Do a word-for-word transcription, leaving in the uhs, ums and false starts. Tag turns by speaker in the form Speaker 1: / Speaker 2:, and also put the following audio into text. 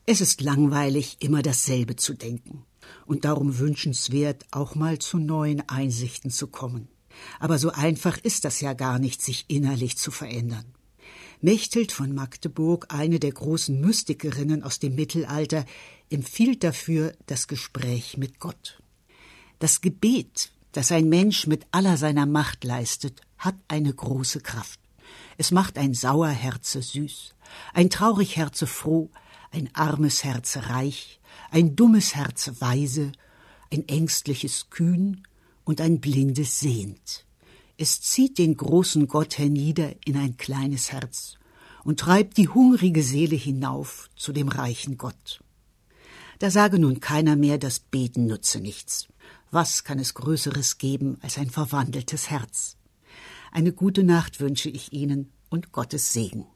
Speaker 1: Es ist langweilig, immer dasselbe zu denken und darum wünschenswert, auch mal zu neuen Einsichten zu kommen. Aber so einfach ist das ja gar nicht, sich innerlich zu verändern. Mechthild von Magdeburg, eine der großen Mystikerinnen aus dem Mittelalter, empfiehlt dafür das Gespräch mit Gott. Das Gebet, das ein Mensch mit aller seiner Macht leistet, hat eine große Kraft. Es macht ein sauer Herze süß, ein traurig Herze froh, ein armes Herze reich, ein dummes Herze weise, ein ängstliches kühn und ein blindes sehend. Es zieht den großen Gott hernieder in ein kleines Herz und treibt die hungrige Seele hinauf zu dem reichen Gott. Da sage nun keiner mehr, das Beten nütze nichts. Was kann es Größeres geben als ein verwandeltes Herz? Eine gute Nacht wünsche ich Ihnen und Gottes Segen.